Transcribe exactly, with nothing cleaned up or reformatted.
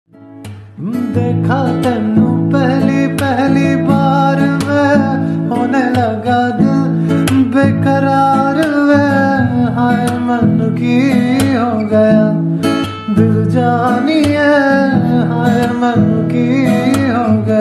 देखा तेनू पहली पहली बार वे होने लगा दिल बेकरार वे, हाय मन की हो गया दिल जानिए, हाय मन की हो गया।